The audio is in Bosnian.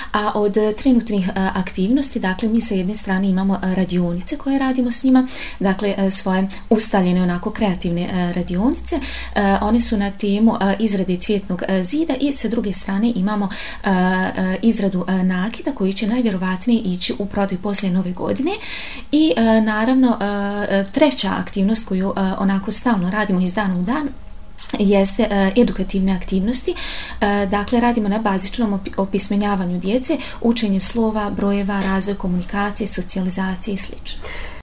A od trenutnih aktivnosti, dakle, mi sa jedne strane imamo radionice koje radimo s njima, dakle, svoje ustaljene onako kreativne radionice. One su na temu izrade cvjetnog zida i sa druge strane imamo izradu nakita koji će najvjerovatnije ići u prodaju poslije Nove godine. I naravno treća aktivnost koju onako stalno radimo iz dana u dan jeste edukativne aktivnosti. Dakle, radimo na bazičnom opismenjavanju djece, učenje slova, brojeva, razvoj komunikacije, socijalizacije i sl.